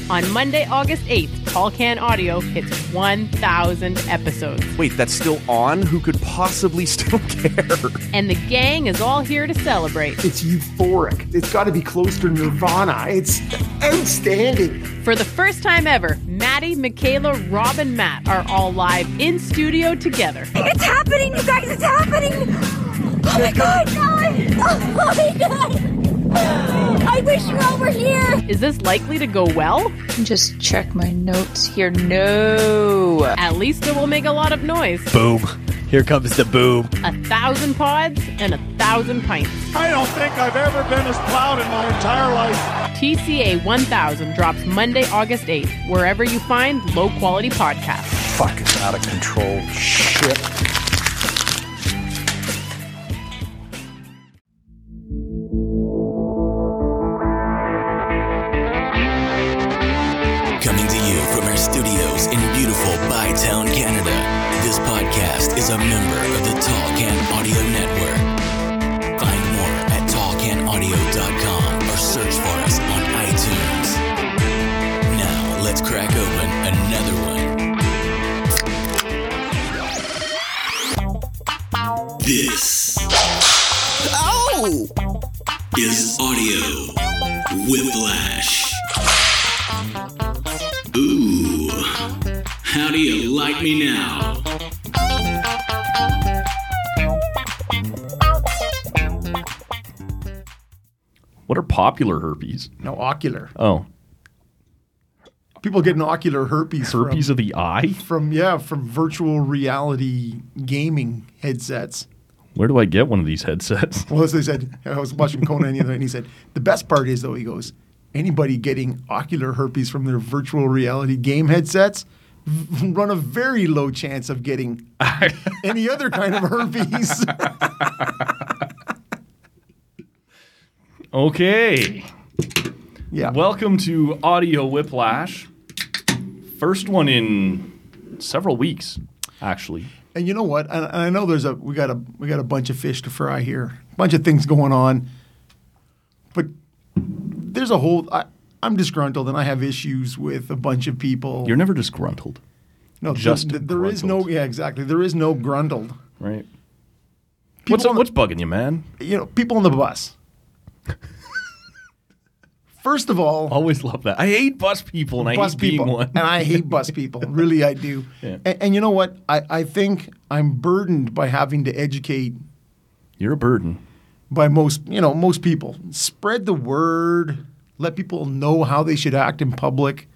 On Monday, August 8th, Tall Can Audio hits 1,000 episodes. Wait, that's still on? Who could possibly still care? And the gang is all here to celebrate. It's euphoric. It's got to be close to Nirvana. It's outstanding. For the first time ever, Maddie, Michaela, Rob, and Matt are all live in studio together. It's happening, you guys! It's happening! Oh my God! Oh my God! I wish you all were here! Is this likely to go well? Just check my notes here. No. At least it will make a lot of noise. Boom. Here comes the boom. 1,000 pods and 1,000 pints. I don't think I've ever been as proud in my entire life. TCA 1000 drops Monday, August 8th, wherever you find low-quality podcasts. Fuck, it's out of control. Shit. Coming to you from our studios in beautiful Bytown, Canada. This podcast is a member of the Tall Can Audio Network. Find more at tallcanaudio.com or search for us on iTunes. Now, let's crack open another one. This is Audio Whiplash. Ooh, how do you like me now? What are popular herpes? No, ocular. Oh, People getting ocular herpes. herpes of the eye? from virtual reality gaming headsets. Where do I get one of these headsets? Well, as I said, I was watching Conan the other night, and he said, the best part is, though, he goes, anybody getting ocular herpes from their virtual reality game headsets run a very low chance of getting any other kind of herpes. Okay. Yeah. Welcome to Audio Whiplash. First one in several weeks, actually. And you know what? And I know we got a bunch of fish to fry here, a bunch of things going on, but there's a whole. I'm disgruntled, and I have issues with a bunch of people. You're never disgruntled, no, just there is no. Yeah, exactly. There is no grundled. right? People What's bugging you, man? People on the bus. First of all, Always love that. I hate bus people, and I bus hate people, being one. and I hate bus people. Really, I do. Yeah. And you know what? I think I'm burdened by having to educate You're a burden. by most people. Spread the word. Let people know how they should act in public.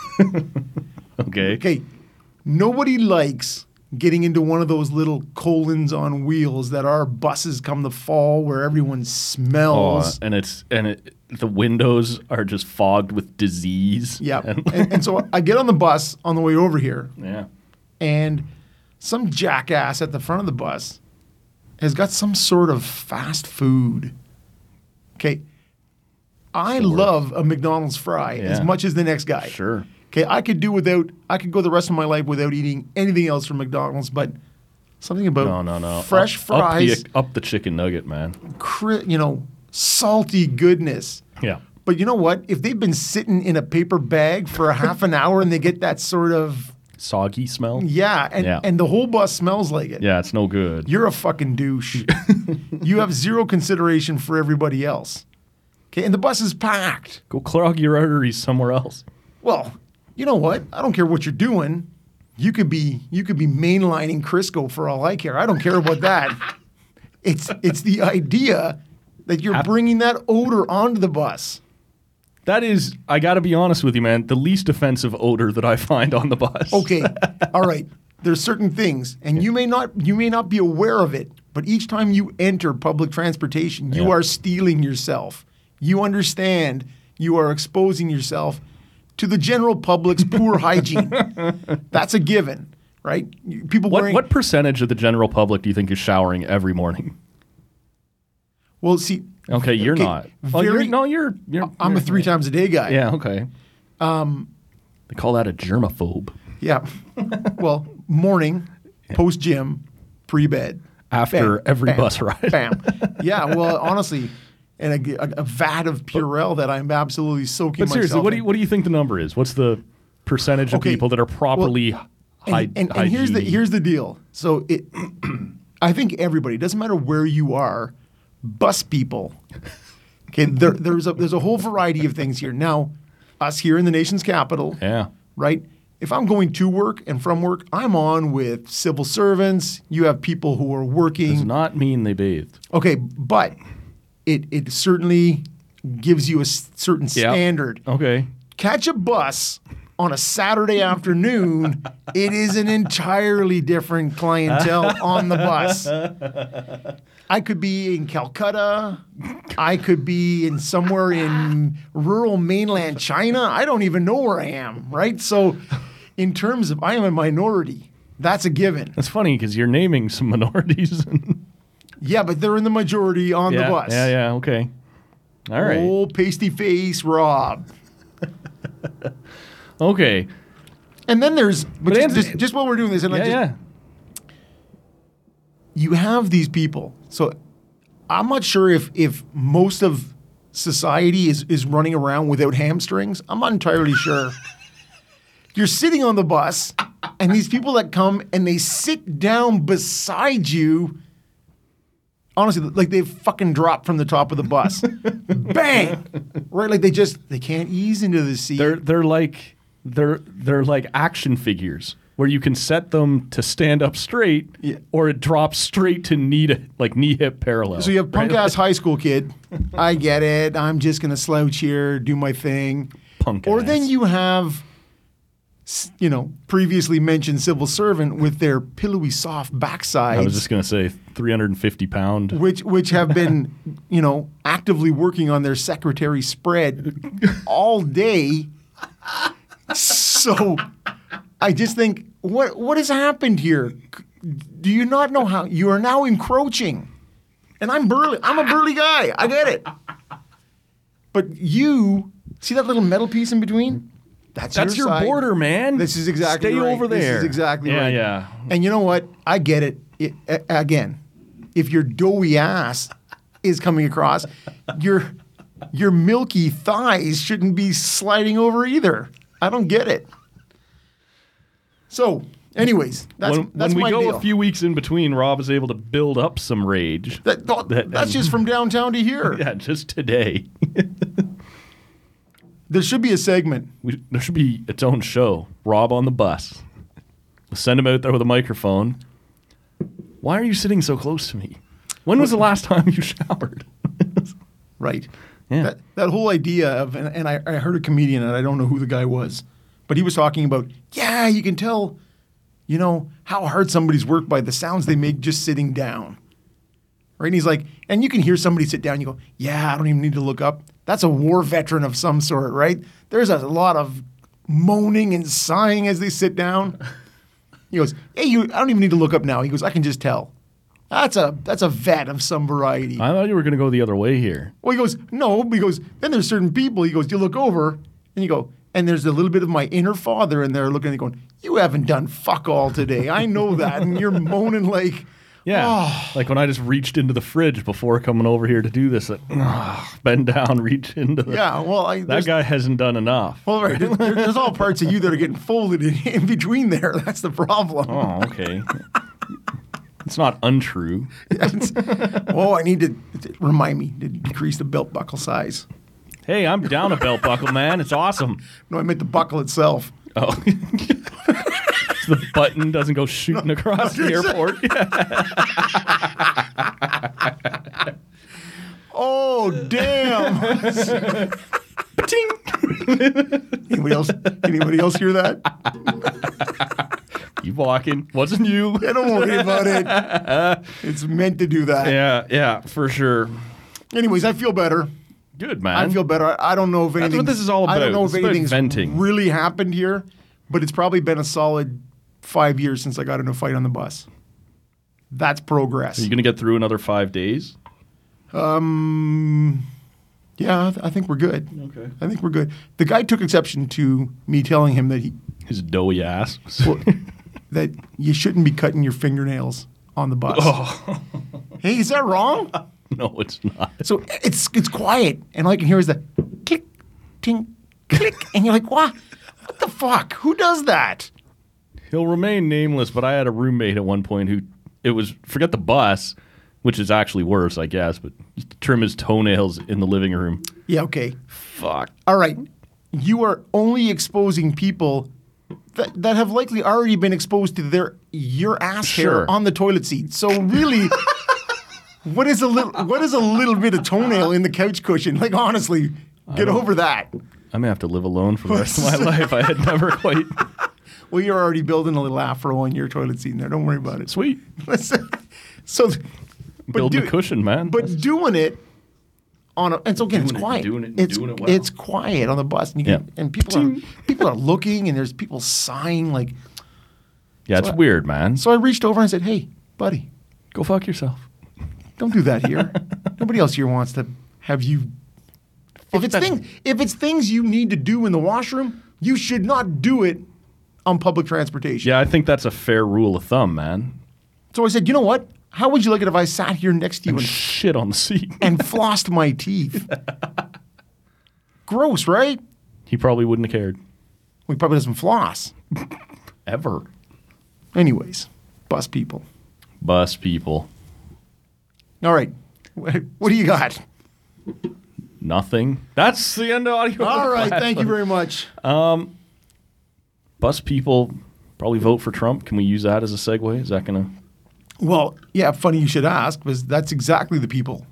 Okay. Okay, nobody likes getting into one of those little colons on wheels that our buses come the fall where everyone smells. And the windows are just fogged with disease. Yeah, and so I get on the bus on the way over here, Yeah. and some jackass at the front of the bus has got some sort of fast food. Okay, I love a McDonald's fry as much as the next guy. Sure. Okay, I could go the rest of my life without eating anything else from McDonald's, but something about No. fresh fries, Up the chicken nugget, man. salty goodness. Yeah. But you know what? If they've been sitting in a paper bag for a half an hour and they get that sort of Soggy smell? and the whole bus smells like it. Yeah, it's no good. You're a fucking douche. You have zero consideration for everybody else. Okay, and the bus is packed. Go clog your arteries somewhere else. Well, you know what? I don't care what you're doing. You could be mainlining Crisco for all I care. I don't care about that. It's the idea that you're bringing that odor onto the bus. That is, I got to be honest with you, man, the least offensive odor that I find on the bus. Okay, all right. There's certain things, and you may not be aware of it, but each time you enter public transportation, you are stealing yourself. You understand you are exposing yourself to the general public's poor hygiene. That's a given, right? People What percentage of the general public do you think is showering every morning? Well, see. Okay, you're not. You're I'm a 3 times a day guy. Yeah, okay. They call that a germaphobe. Yeah. Well, morning, post gym, pre bed. After every bus ride. Bam. Yeah. Well, honestly, and a vat of Purell that I'm absolutely soaking But seriously, myself what do you think the number is? What's the percentage of people that are properly and here's the deal. So I think everybody, doesn't matter where you are, bus people. Okay, there's a whole variety of things here. Now, us here in the nation's capital, right? If I'm going to work and from work, I'm on with civil servants. You have people who are working. Does not mean they bathed. Okay, but it certainly gives you a certain standard. Okay. Catch a bus on a Saturday afternoon, it is an entirely different clientele on the bus. I could be in Calcutta. I could be in somewhere in rural mainland China. I don't even know where I am, right? So in terms of I am a minority, that's a given. That's funny because you're naming some minorities. Yeah, but they're in the majority on the bus. Yeah, okay. All right. Old pasty face Rob. Okay. And then there's, just while we're doing this, you have these people. So I'm not sure if most of society is running around without hamstrings. I'm not entirely sure. You're sitting on the bus, and these people that come and they sit down beside you, honestly, like they've fucking dropped from the top of the bus. Bang! Right? Like they can't ease into the seat. They're like action figures where you can set them to stand up straight, or it drops straight to knee hip parallel. So you have punk ass high school kid. I get it. I'm just gonna slouch here, do my thing. Punk or ass. then you have, previously mentioned civil servant with their pillowy soft backsides. I was just gonna say 350-pound, which have been actively working on their secretary spread all day. So I just think, what has happened here? Do you not know how you are now encroaching? And I'm burly. I'm a burly guy. I get it. But you see that little metal piece in between? That's your side. border, man. This is exactly Stay right. over there. This is exactly right. Yeah. And you know what? I get it. Again, if your doughy ass is coming across, your milky thighs shouldn't be sliding over either. I don't get it. So, anyways, that's when we my go deal. a few weeks in between, Rob is able to build up some rage. That's just from downtown to here. Yeah, just today. There should be a segment. There should be its own show. Rob on the bus. We'll send him out there with a microphone. Why are you sitting so close to me? When was the last time you showered? Right. Yeah. That whole idea of, and I heard a comedian, and I don't know who the guy was, but he was talking about, you can tell, how hard somebody's worked by the sounds they make just sitting down. Right? And he's like, and you can hear somebody sit down, you go, I don't even need to look up. That's a war veteran of some sort, right? There's a lot of moaning and sighing as they sit down. He goes, I don't even need to look up now. He goes, I can just tell. That's a vet of some variety. I thought you were going to go the other way here. Well, he goes, no, because then there's certain people, he goes, you look over, and you go, and there's a little bit of my inner father in there looking at you going, you haven't done fuck all today. I know that. And you're moaning like, like when I just reached into the fridge before coming over here to do this, bend down, reach into the... Yeah, well, that guy hasn't done enough. Well, right, there's all parts of you that are getting folded in between there. That's the problem. Oh, okay. It's not untrue. I need to remind me to decrease the belt buckle size. Hey, I'm down a belt buckle, man. It's awesome. No, I meant the buckle itself. Oh. The button doesn't go shooting across the airport. Oh, damn. Anybody else hear that? Keep walking. Wasn't you. Yeah, don't worry about it. It's meant to do that. Yeah, for sure. Anyways, I feel better. Good, man. I feel better. I don't know if anything. That's what this is all about. I don't know It's if about anything's venting. really happened here, but it's probably been a solid 5 years since I got in a fight on the bus. That's progress. Are you going to get through another 5 days? Yeah, I think we're good. Okay. I think we're good. The guy took exception to me telling him that his doughy ass. that you shouldn't be cutting your fingernails on the bus. Oh. Hey, is that wrong? No, it's not. So it's quiet, and all I can hear is the click, ting, click, and you're like, what? What the fuck? Who does that? He'll remain nameless, but I had a roommate at one point who, it was, forget the bus, which is actually worse, I guess, but used to trim his toenails in the living room. Yeah, okay. Fuck. All right. You are only exposing people that have likely already been exposed to your ass Sure. hair on the toilet seat. So really, what is a little bit of toenail in the couch cushion? Like, honestly, get over that. I may have to live alone for the rest of my life. I had never quite... Well, you're already building a little afro on your toilet seat in there. Don't worry about it. Sweet. So, Building a cushion, man. But doing it and so again, it's quiet. Doing it well. It's quiet on the bus, and, and people are looking, and there's people sighing like. Yeah, it's weird, man. So I reached over and said, "Hey, buddy, Go fuck yourself. don't do that here. Nobody else here wants to have you. If it's things you need to do in the washroom, you should not do it on public transportation." Yeah, I think that's a fair rule of thumb, man. So I said, "You know what? How would you like it if I sat here next to you and Shit on the seat. and flossed my teeth?" Gross, right? He probably wouldn't have cared. Well, he probably doesn't floss. Ever. Anyways, bus people. Bus people. All right. What do you got? Nothing. That's the end of audio. All right. Thank you very much. Bus people probably vote for Trump. Can we use that as a segue? Is that going to... Well, yeah, funny you should ask, because that's exactly the people.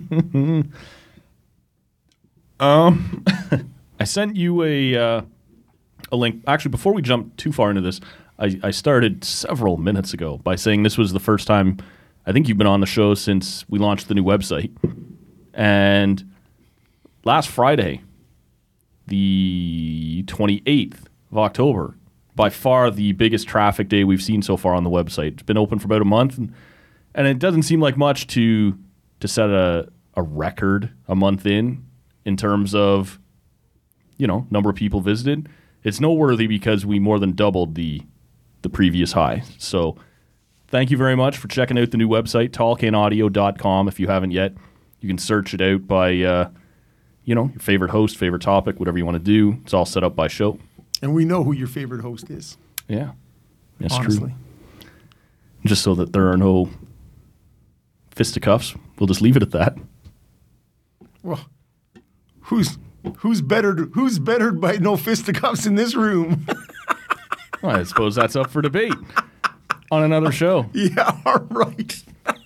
I sent you a link. Actually, before we jump too far into this, I started several minutes ago by saying this was the first time I think you've been on the show since we launched the new website. And last Friday, the 28th of October, by far the biggest traffic day we've seen so far on the website. It's been open for about a month, and it doesn't seem like much to set a record a month in terms of, number of people visited. It's noteworthy because we more than doubled the previous high. So thank you very much for checking out the new website, tallcanaudio.com. If you haven't yet, you can search it out by, your favorite host, favorite topic, whatever you want to do. It's all set up by show. And we know who your favorite host is. Yeah. That's honestly. true. Just so that there are no fisticuffs, we'll just leave it at that. Well, who's bettered by no fisticuffs in this room? Well, I suppose that's up for debate on another show. Yeah, all right.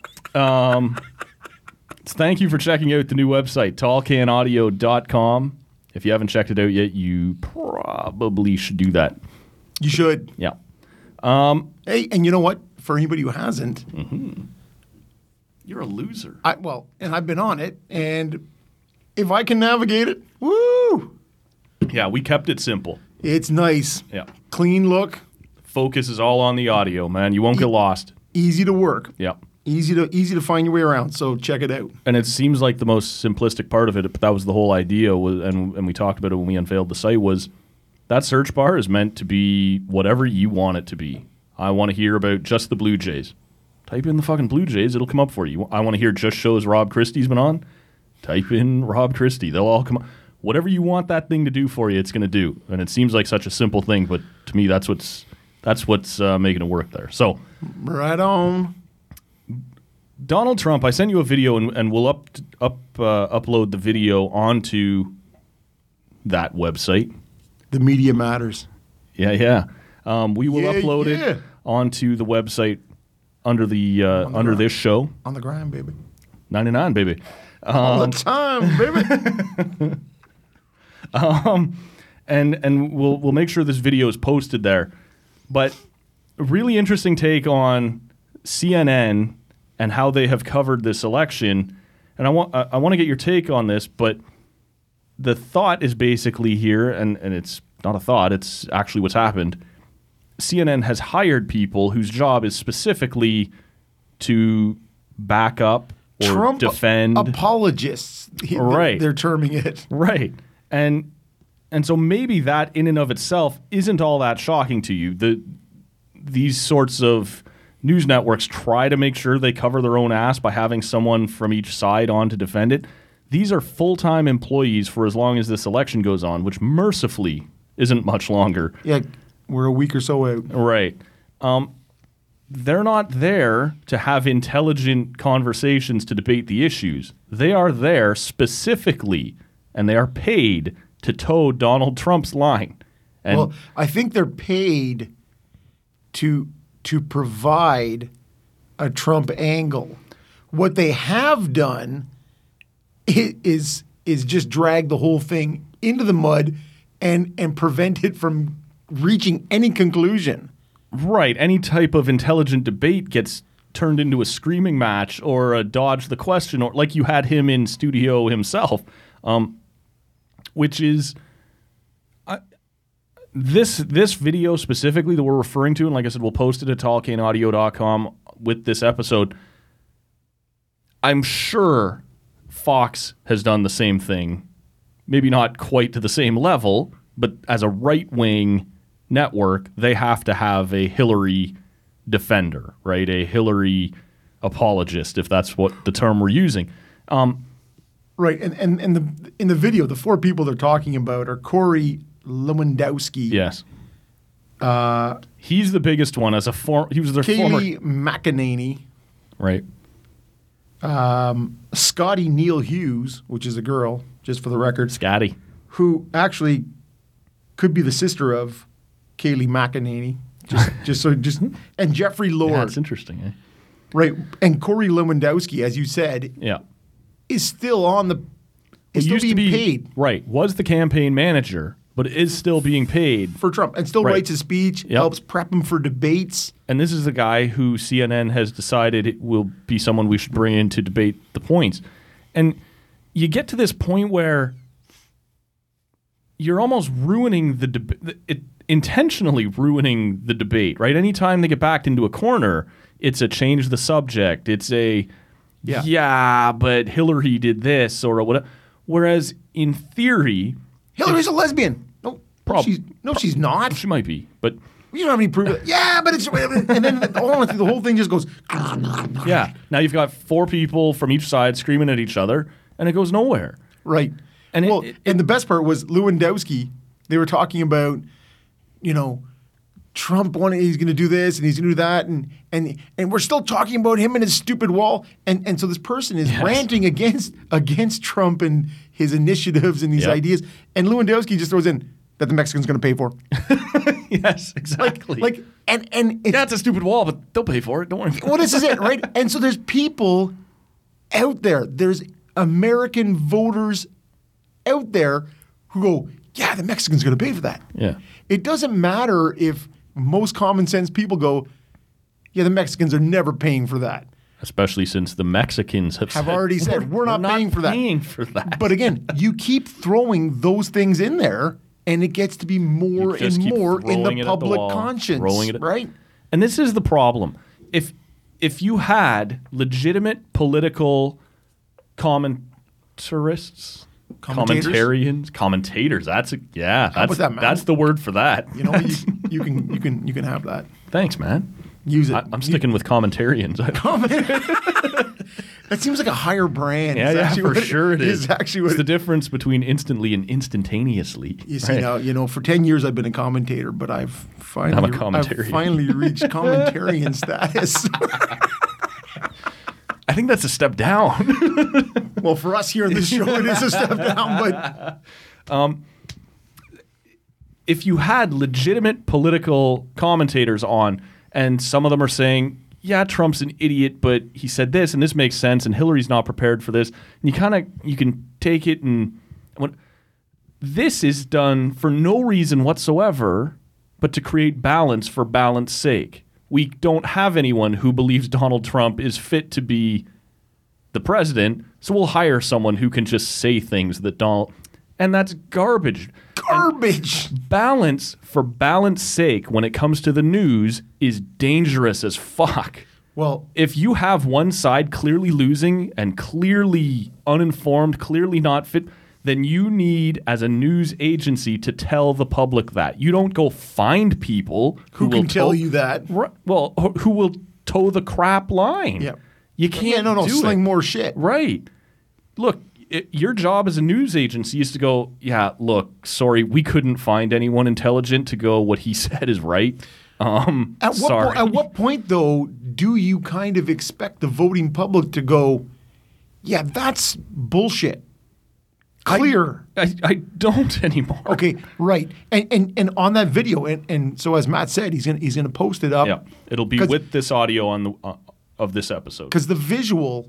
Thank you for checking out the new website, tallcanaudio.com. If you haven't checked it out yet, you probably should do that. You should. Yeah. Hey, and you know what? For anybody who hasn't, You're a loser. and I've been on it, and if I can navigate it, woo! Yeah, we kept it simple. It's nice. Yeah. Clean look, Focus is all on the audio, man. You won't get lost. easy to work, Yeah. easy to find your way around. So check it out. And it seems like the most simplistic part of it, but that was the whole idea, and we talked about it when we unveiled the site, was that search bar is meant to be whatever you want it to be. I want to hear about just the Blue Jays. Type in the fucking Blue Jays, it'll come up for you. I want to hear just shows Rob Christie's been on. Type in Rob Christie. They'll all come up. Whatever you want that thing to do for you, it's going to do. And it seems like such a simple thing, but to me, that's what's making it work there. So, Right on. Donald Trump, I sent you a video, and we'll upload the video onto that website. The media matters. Yeah. We will upload yeah. it onto the website under the under this show. On the grind, baby. 99, baby. All the time, baby. And we'll make sure this video is posted there. But a really interesting take on CNN and how they have covered this election. And I want to get your take on this, but the thought is basically here, and it's not a thought, it's actually what's happened. CNN has hired people whose job is specifically to back up or Trump defend apologists. Right. They're terming it. Right. And so maybe that in and of itself isn't all that shocking to you. These sorts of news networks try to make sure they cover their own ass by having someone from each side on to defend it. These are full-time employees for as long as this election goes on, which mercifully isn't much longer. Yeah, we're a week or so out. Right. They're not there to have intelligent conversations to debate the issues. They are there specifically, and they are paid to toe Donald Trump's line. And Well, I think they're paid to provide a Trump angle. What they have done is just drag the whole thing into the mud and prevent it from reaching any conclusion. right, any type of intelligent debate gets turned into a screaming match or a dodge the question, or like you had him in studio himself, which is this video specifically that we're referring to, and like I said, we'll post it at tallcanaudio.com with this episode. I'm sure Fox has done the same thing, maybe not quite to the same level, but as a right-wing network, they have to have a Hillary defender, right? A Hillary apologist, if that's what the term we're using. Right, and in the video, the four people they're talking about are Corey Lewandowski, Yes. He's the biggest one as a he was their former, Kaylee McEnany, right? Scotty Neal Hughes, which is a girl, just for the record, Scotty. who actually could be the sister of Kaylee McEnany, and Jeffrey Lord, Yeah, it's interesting, eh? right? And Corey Lewandowski, as you said, Yeah. is still on the, is still Used to being be, paid right, was the campaign manager, but is still being paid. for Trump, and still Right. writes his speech, Yep. helps prep him for debates. And this is the guy who CNN has decided it will be someone we should bring in to debate the points. And you get to this point where you're almost ruining the debate, intentionally ruining the debate, right? Anytime they get backed into a corner, it's a change the subject. It's a, yeah but Hillary did this or whatever. Whereas in theory, Hillary's a lesbian. No, she's not. she might be, but You don't have any proof. Yeah, but it's and then the whole thing just goes. yeah. Now you've got four people from each side screaming at each other, and it goes nowhere. Right. And and the best part was Lewandowski. They were talking about, Trump he's going to do this and he's going to do that, and we're still talking about him and his stupid wall. And so this person is ranting against Trump and his initiatives and these ideas. And Lewandowski just throws in that the Mexican's going to pay for. Yes, exactly. And it's a stupid wall, but they'll pay for it. Don't worry. Well, this is it, right? And so there's people out there. There's American voters out there who go, yeah, the Mexican's going to pay for that. Yeah. It doesn't matter if most common sense people go, yeah, the Mexicans are never paying for that. Especially since the Mexicans have already said, we're not paying for that. But again, you keep throwing those things in there, and it gets to be more and more in the public conscience, right? And this is the problem. If you had legitimate political commentarians, commentators. That's the word for that. You can have that. Thanks, man. Use it. I'm sticking with commentarians. That seems like a higher brand. Yeah, for sure it is. Actually, it's the difference between instantly and instantaneously. You see, now, for 10 years I've been a commentator, but I've finally reached commentarian status. I think that's a step down. Well, for us here in this show, it is a step down. But if you had legitimate political commentators on, and some of them are saying, yeah, Trump's an idiot, but he said this, and this makes sense, and Hillary's not prepared for this, and you can take it and this is done for no reason whatsoever, but to create balance for balance sake. We don't have anyone who believes Donald Trump is fit to be the president, so we'll hire someone who can just say things that Donald... And that's garbage. And balance for balance sake when it comes to the news is dangerous as fuck. Well, if you have one side clearly losing and clearly uninformed, clearly not fit, then you need, as a news agency, to tell the public that. You don't go find people who can tell you that. Well, who will toe the crap line. Yeah. You can't do sling it. more shit. Right. Look, your job as a news agency is to go, yeah, look, sorry, we couldn't find anyone intelligent to go, what he said is right. Sorry. At what point, though, do you kind of expect the voting public to go, yeah, that's bullshit? Clear. I don't anymore. Okay, right. And on that video, and so as Matt said, he's gonna post it up. Yeah, it'll be with this audio on the of this episode. Because the visual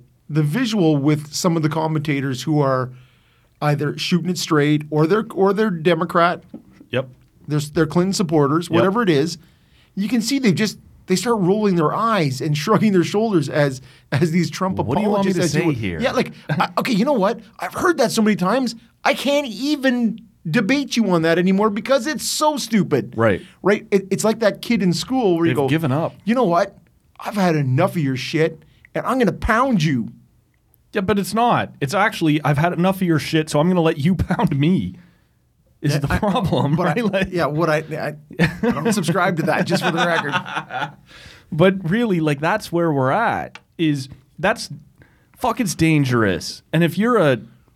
with some of the commentators who are either shooting it straight or they're Democrat. Yep. They're Clinton supporters, whatever it is. You can see they start rolling their eyes and shrugging their shoulders as these Trump What do you want me apologists. to say here? Yeah, like, okay, you know what? I've heard that so many times. I can't even debate you on that anymore because it's so stupid. Right. Right? It's like that kid in school where you They've go, given up. You know what? I've had enough of your shit, and I'm going to pound you. Yeah, but it's not. It's actually, I've had enough of your shit, so I'm going to let you pound me. Is the problem, right? I don't subscribe to that, just for the record. But really, like, that's where we're at. It's dangerous. And if you're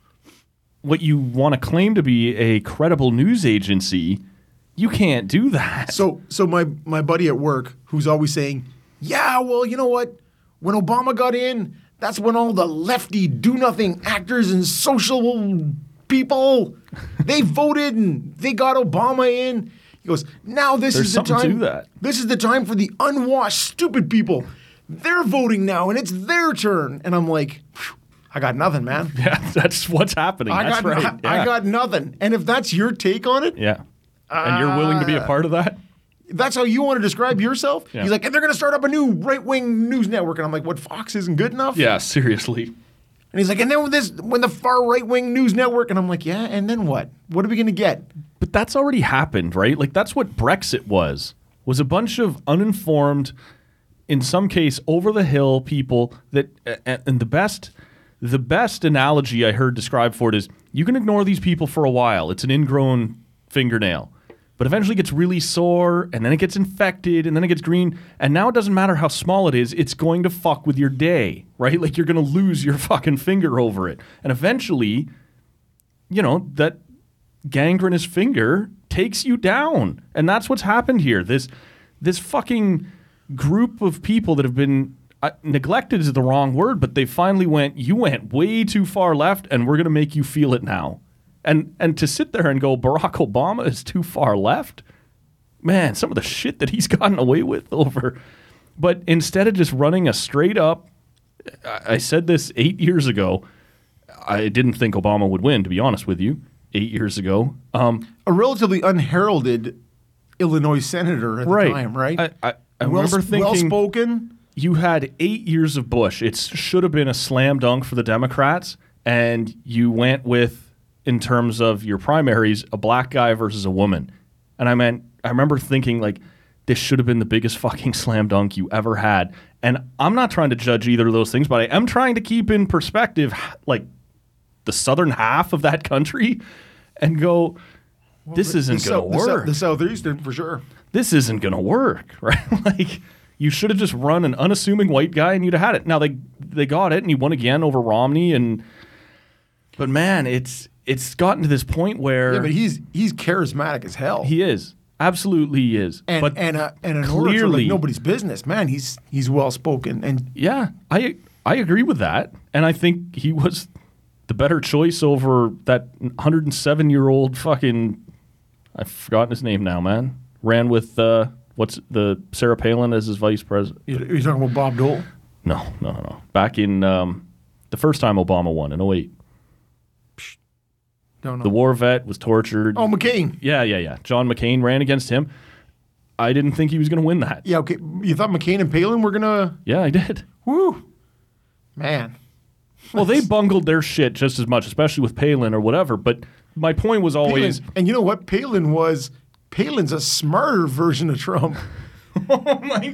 what you want to claim to be a credible news agency, you can't do that. So my buddy at work, who's always saying, yeah, well, you know what? When Obama got in, that's when all the lefty do-nothing actors and social people, they voted and they got Obama in. He goes, now this There's is the something time. to that. This is the time for the unwashed, stupid people. They're voting now, and it's their turn. And I'm like, I got nothing, man. Yeah, that's what's happening. I got nothing. And if that's your take on it, yeah, and you're willing to be a part of that. That's how you want to describe yourself? Yeah. He's like, and they're going to start up a new right-wing news network. And I'm like, what, Fox isn't good enough? Yeah, seriously. And he's like, and then when the far right-wing news network, and I'm like, yeah, and then what? What are we going to get? But that's already happened, right? Like, that's what Brexit was a bunch of uninformed, in some case, over-the-hill people that, and the best analogy I heard described for it is, you can ignore these people for a while. It's an ingrown fingernail. But eventually it gets really sore, and then it gets infected, and then it gets green, and now it doesn't matter how small it is, it's going to fuck with your day, right? Like, you're going to lose your fucking finger over it. And eventually, you know, that gangrenous finger takes you down. And that's what's happened here. This fucking group of people that have been neglected is the wrong word, but they finally you went way too far left, and we're going to make you feel it now. And to sit there and go, Barack Obama is too far left, man, some of the shit that he's gotten away with over. But instead of just running a straight up, I said this 8 years ago, I didn't think Obama would win, to be honest with you, 8 years ago. A relatively unheralded Illinois senator at the time, right? I remember thinking, well-spoken. You had 8 years of Bush. It should have been a slam dunk for the Democrats, and you went with, in terms of your primaries, a black guy versus a woman. And I remember thinking, like, this should have been the biggest fucking slam dunk you ever had. And I'm not trying to judge either of those things, but I am trying to keep in perspective, like, the southern half of that country and go, this isn't going to work. The southeastern, for sure. This isn't going to work, right? Like, you should have just run an unassuming white guy and you'd have had it. Now, they got it, and he won again over Romney. But, man, it's gotten to this point where... Yeah, but he's charismatic as hell. He is. Absolutely he is. And an orator like nobody's business. Man, he's well-spoken. And yeah, I agree with that. And I think he was the better choice over that 107-year-old fucking... I've forgotten his name now, man. Ran with, Sarah Palin as his vice president. You're talking about Bob Dole? No. Back in the first time Obama won in 2008. Don't know. The war vet was tortured. Oh, McCain. Yeah. John McCain ran against him. I didn't think he was going to win that. Yeah, okay. You thought McCain and Palin were going to... Yeah, I did. Woo. Man. Well, they bungled their shit just as much, especially with Palin or whatever. But my point was always... And you know what? Palin's a smarter version of Trump. Oh, my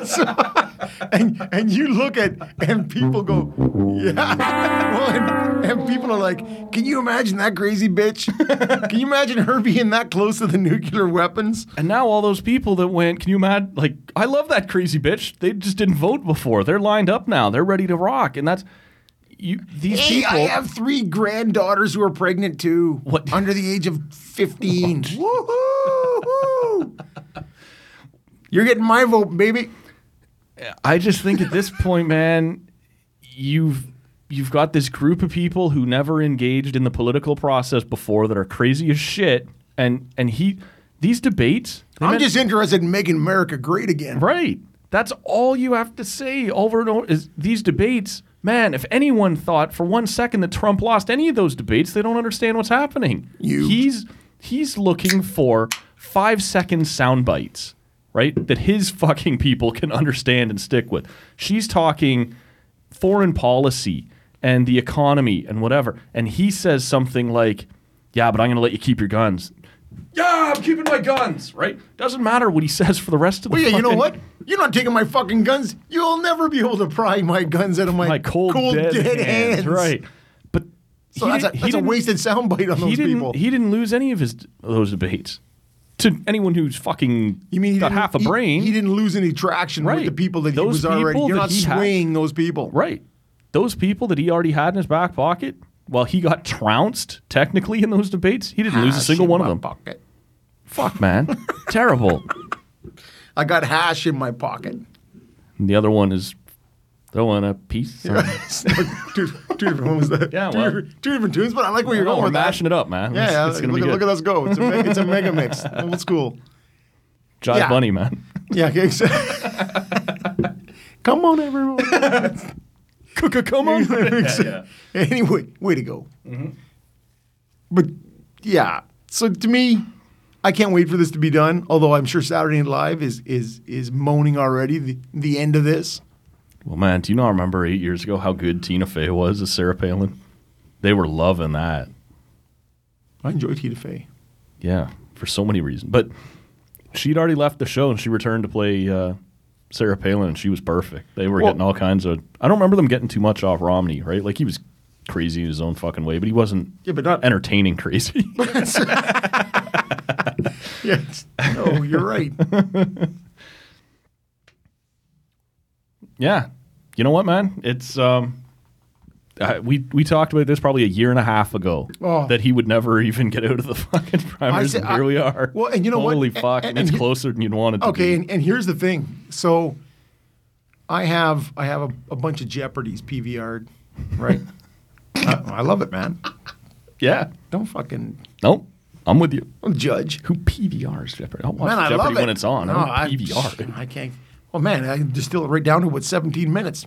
God. and you look at... And people go, yeah. Well, And people are like, can you imagine that crazy bitch? Can you imagine her being that close to the nuclear weapons? And now all those people that went, can you imagine? Like, I love that crazy bitch. They just didn't vote before. They're lined up now. They're ready to rock. And that's these Hey, people. I have 3 granddaughters who are pregnant too. What? Under the age of 15. Woohoo! You're getting my vote, baby. I just think at this point, man, you've got this group of people who never engaged in the political process before that are crazy as shit, and these debates. I'm just interested in making America great again. Right. That's all you have to say over and over is these debates. Man, if anyone thought for 1 second that Trump lost any of those debates, they don't understand what's happening. He's looking for 5-second sound bites, right? That his fucking people can understand and stick with. She's talking foreign policy and the economy and whatever. And he says something like, yeah, but I'm going to let you keep your guns. Yeah, I'm keeping my guns, right? Doesn't matter what he says for the rest of the Well, yeah, you know fucking- what? You're not taking my fucking guns. You'll never be able to pry my guns out of my cold dead hands. Right. But So that's a wasted soundbite on those people. He didn't lose any of those debates. To anyone who's fucking got half a brain. He didn't lose any traction with the people that he was already. You're not swaying those people. Right. Those people that he already had in his back pocket, while he got trounced technically in those debates, he didn't lose a single one of them. Pocket. Fuck, man. Terrible. I got hash in my pocket. And the other one is throwing a piece. two different ones. Yeah, two different tunes, but I like where you're going we're with that. mashing it up, man. Yeah, It's gonna be good. look at us go. It's a mega mix. Old school. Jive Bunny, man. Yeah, okay. Come on, everyone. Come on. Anyway, way to go. But yeah, so to me, I can't wait for this to be done. Although I'm sure Saturday Night Live is moaning already the end of this. Well, man, do you not remember 8 years ago how good Tina Fey was as Sarah Palin? They were loving that. I enjoy Tina Fey. Yeah, for so many reasons. But she'd already left the show and she returned to play Sarah Palin, and she was perfect. They were getting all kinds of... I don't remember them getting too much off Romney, right? Like, he was crazy in his own fucking way, but he wasn't but not entertaining crazy. Yes. No, you're right. Yeah. You know what, man? It's... we talked about this probably a year and a half ago that he would never even get out of the fucking primaries, and here we are. Well, and you know Holy what? fuck, and it's closer than you'd want it to be. Okay, and here's the thing. So I have a bunch of Jeopardies PVR'd, right? I love it, man. Yeah. Don't fucking... Nope. I'm with you. Don't judge. Who PVRs Jeopardy? I'll watch Man, I Jeopardy love it. when it's on. No, I don't PVR it. I can't... Well, man, I can distill it right down to, 17 minutes.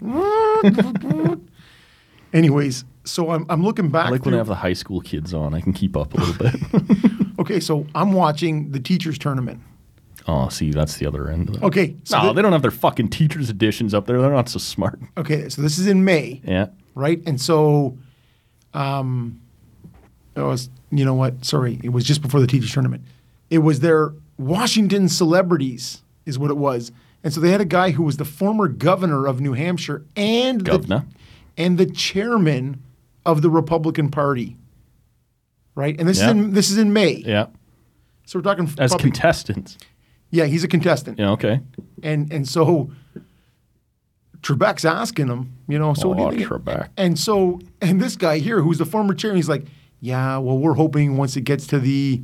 Anyways, so I'm looking back. I like when I have the high school kids on. I can keep up a little bit. Okay, so I'm watching the teachers tournament. Oh, see, that's the other end of it. Okay. So No, they don't have their fucking teachers editions up there. They're not so smart. Okay, so this is in May. Yeah. Right? And so, it was, you know what? Sorry, it was just before the teachers tournament. It was their Washington celebrities is what it was. And so they had a guy who was the former governor of New Hampshire and the chairman of the Republican Party. Right? And this is in May. Yeah. So we're talking as contestants. Yeah, he's a contestant. Yeah, okay. And so Trebek's asking him, you know, so what do you think? Trebek. And this guy here, who's the former chair, he's like, yeah, well, we're hoping once it gets to the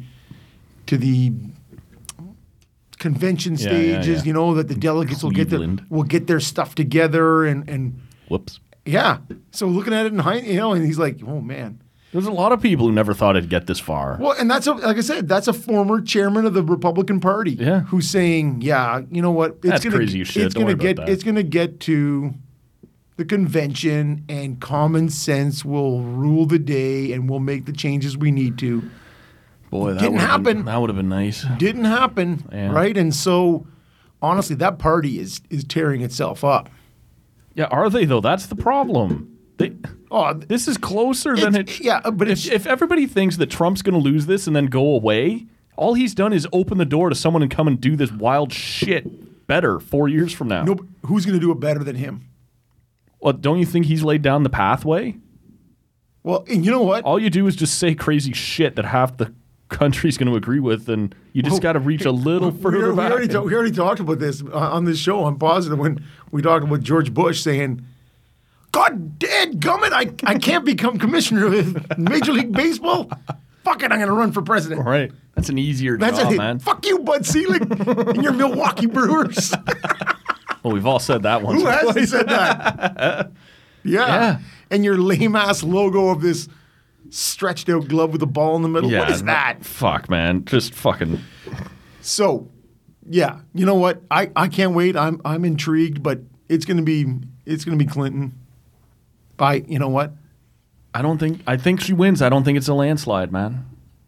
convention stages, you know, that the delegates will get their stuff together and whoops. Yeah. So looking at it in hindsight, you know, and he's like, oh man. There's a lot of people who never thought it'd get this far. Well, and like I said, that's a former chairman of the Republican Party who's saying, yeah, you know what? That's crazy as shit. Don't worry about that. It's going to get to the convention and common sense will rule the day and we'll make the changes we need to. Boy, that didn't happen. That would have been nice. Didn't happen, right? And so, honestly, that party is tearing itself up. Yeah, are they though? That's the problem. This is closer than it. Yeah, but if everybody thinks that Trump's going to lose this and then go away, all he's done is open the door to someone and come and do this wild shit better 4 years from now. No, who's going to do it better than him? Well, don't you think he's laid down the pathway? Well, and you know what? All you do is just say crazy shit that half the country's going to agree with, and you just got to reach a little further back. We already talked about this on this show. I'm positive when we talked about George Bush saying, God dadgummit, I can't become commissioner of Major League Baseball. Fuck it, I'm going to run for president. Right. That's an easier job, man. Fuck you, Bud Selig, and your Milwaukee Brewers. Well, we've all said that once. Who hasn't said that? Yeah. And your lame-ass logo of this stretched-out glove with a ball in the middle. What is that? Fuck, man. Just fucking... So, yeah. You know what? I can't wait. I'm intrigued, but it's going to be Clinton. You know what? I think she wins. I don't think it's a landslide, man.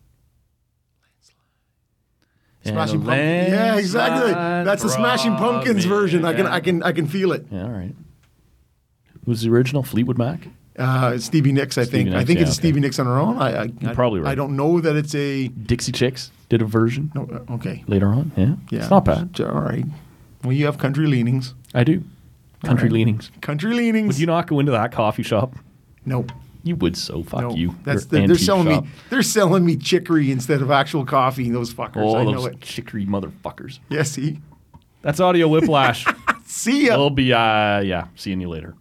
Smashing Pumpkins. Yeah, exactly. That's the Smashing Pumpkins version. I can feel it. Yeah, all right. Who's the original? Fleetwood Mac? Stevie Nicks, I think. Nicks, I think it's okay. Stevie Nicks on her own. You're probably right. I don't know that it's a... Dixie Chicks did a version. No, okay. Later on. Yeah. It's not bad. All right. Well, you have country leanings. I do. Country leanings. Country leanings. Would you not go into that coffee shop? Nope. You would so. Fuck you. They're selling me chicory instead of actual coffee, those fuckers. Oh, I those know it. chicory motherfuckers. Yeah, see? That's Audio Whiplash. See ya. We'll be, seeing you later.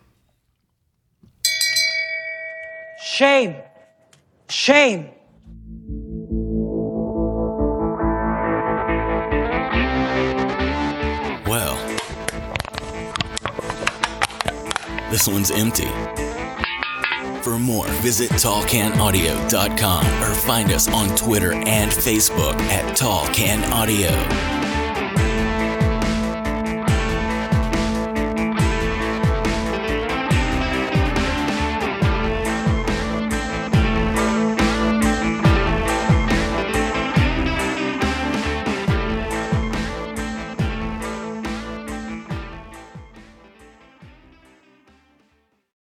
Shame. Shame. Well, this one's empty. For more, visit tallcanaudio.com or find us on Twitter and Facebook at Tall Can Audio.